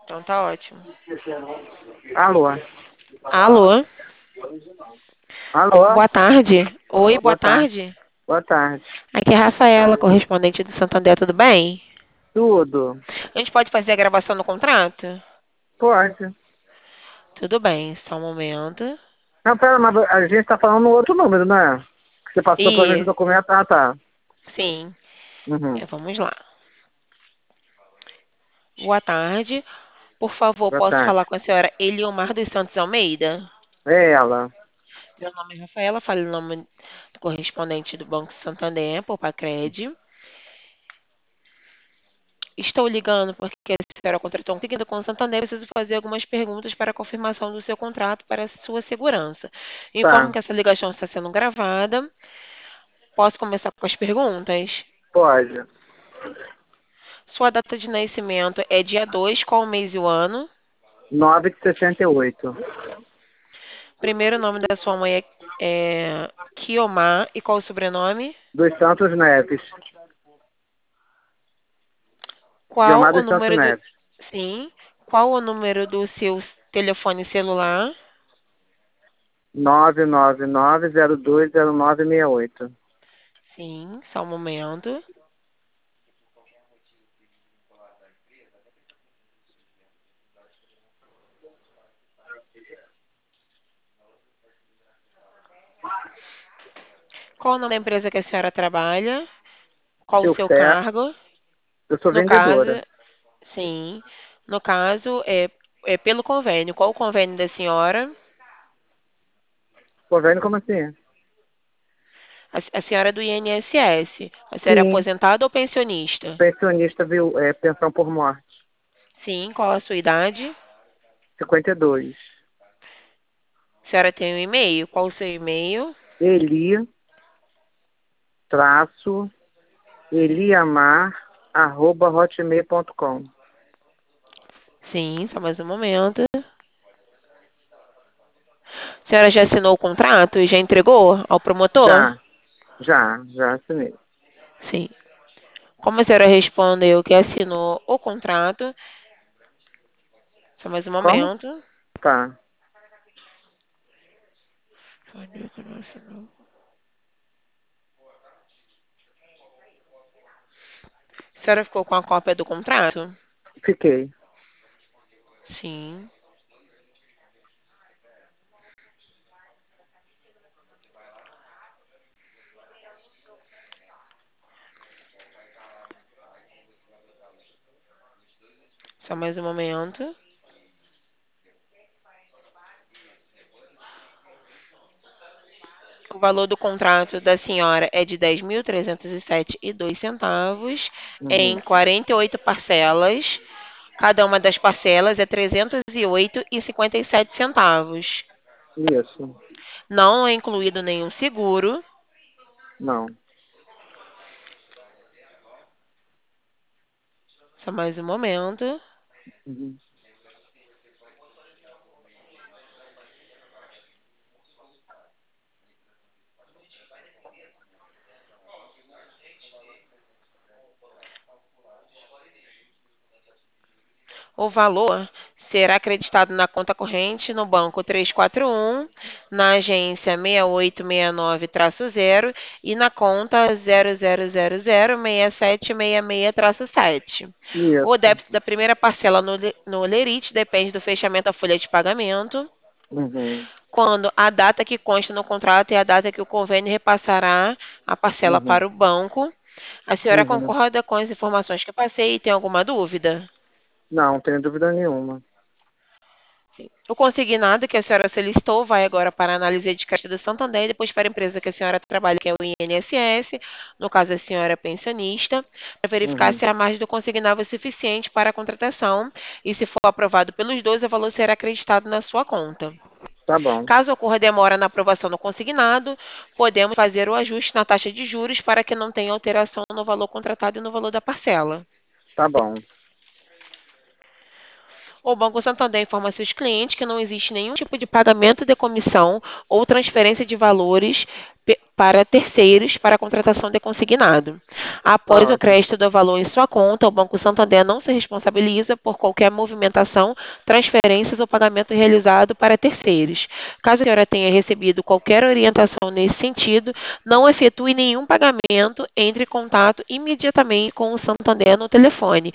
Então tá ótimo. Alô? Alô? Alô? Boa tarde. Oi, boa Boa tarde. tarde. Boa tarde. Aqui é a Rafaela, correspondente do Santander, tudo bem? Tudo? A gente pode fazer a gravação do contrato? Pode. Tudo bem, só um momento. Não, pera, mas a gente tá falando no outro número, não é? Que você passou pra mim esse E, documento. Ah, tá. sim, Uhum. vamos lá. Boa tarde. Por favor, Boa posso tarde. falar com a senhora Eliomar dos Santos Almeida? É ela. Meu nome é Rafaela, falo em nome do correspondente do Banco Santander, Popacred. Estou ligando porque a senhora contratou um seguido com o Santander. Preciso fazer algumas perguntas para a confirmação do seu contrato para a sua segurança. Informo Tá. que essa ligação está sendo gravada. Posso começar com as perguntas? Pode. Sua data de nascimento é dia 2, qual o mês e o ano? 9 de 68. Primeiro nome da sua mãe é Kiomar e qual o sobrenome? Dos Santos Neves. Qual Guiomar o dos Santos número do... Neves. Sim. Qual o número do seu telefone celular? 999020968. Sim, só um momento. Qual o nome da empresa que a senhora trabalha? Qual o seu Silfé. cargo? Eu sou No caso, vendedora. sim. No caso, é pelo convênio. Qual o convênio da senhora? Pô, vendo como assim? A senhora é do INSS. A senhora é Sim. aposentada ou pensionista? Pensionista, viu? É, pensão por morte. Sim. Qual a sua idade? 52. A senhora tem um e-mail? Qual o seu e-mail? Eli, traço, eliamar, arroba hotmail.com. Sim, só mais um momento. A senhora já assinou o contrato e já entregou ao promotor? Já assinei. Sim. Como a senhora respondeu que assinou o contrato, só mais um Como? momento. Tá. A senhora ficou com a cópia do contrato? Fiquei. Sim. Só mais um momento. O valor do contrato da senhora é de 10.307,02 Uhum. em 48 parcelas. Cada uma das parcelas é 308,57 centavos. Isso. Não é incluído nenhum seguro. Não. Só mais um momento. Uhum. O valor será acreditado na conta corrente no banco 341, na agência 6869-0 e na conta 00006766-7. O Isso. débito da primeira parcela no Lerite depende do fechamento da folha de pagamento, Uhum. quando a data que consta no contrato é a data que o convênio repassará a parcela Uhum. para o banco. A senhora Uhum. concorda com as informações que eu passei e tem alguma dúvida? Não tenho dúvida nenhuma. O consignado que a senhora solicitou vai agora para a análise de caixa do Santander e depois para a empresa que a senhora trabalha, que é o INSS, no caso a senhora é pensionista, para verificar Uhum. se a margem do consignado é suficiente para a contratação e se for aprovado pelos dois, o valor será acreditado na sua conta. Tá bom. Caso ocorra demora na aprovação do consignado, podemos fazer o ajuste na taxa de juros para que não tenha alteração no valor contratado e no valor da parcela. Tá bom. O Banco Santander informa seus clientes que não existe nenhum tipo de pagamento de comissão ou transferência de valores para terceiros para a contratação de consignado. Após o Ótimo. crédito do valor em sua conta, o Banco Santander não se responsabiliza por qualquer movimentação, transferências ou pagamento realizado para terceiros. Caso a senhora tenha recebido qualquer orientação nesse sentido, não efetue nenhum pagamento, entre em contato imediatamente com o Santander no telefone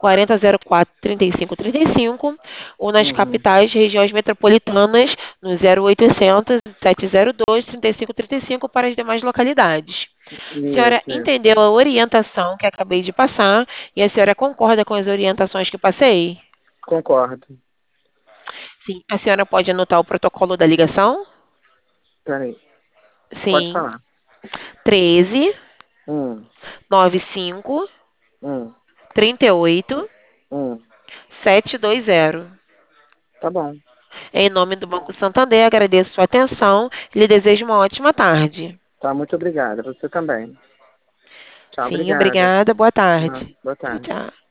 4004-3535 ou nas Uhum. capitais regiões metropolitanas no 0800 702 3535 para as demais localidades. A senhora Isso. entendeu a orientação que acabei de passar e a senhora concorda com as orientações que passei? Concordo. Sim. A senhora pode anotar o protocolo da ligação? Peraí. Pode Sim. falar. 13 Hum. 95 Hum. 38 Hum. 720. Tá bom. Em nome do Banco Santander, agradeço sua atenção e lhe desejo uma ótima tarde. Tá, muito obrigada. Você também. Tchau, Sim, obrigada. obrigada. Boa Ah, tarde. boa Tchau, tarde. tchau.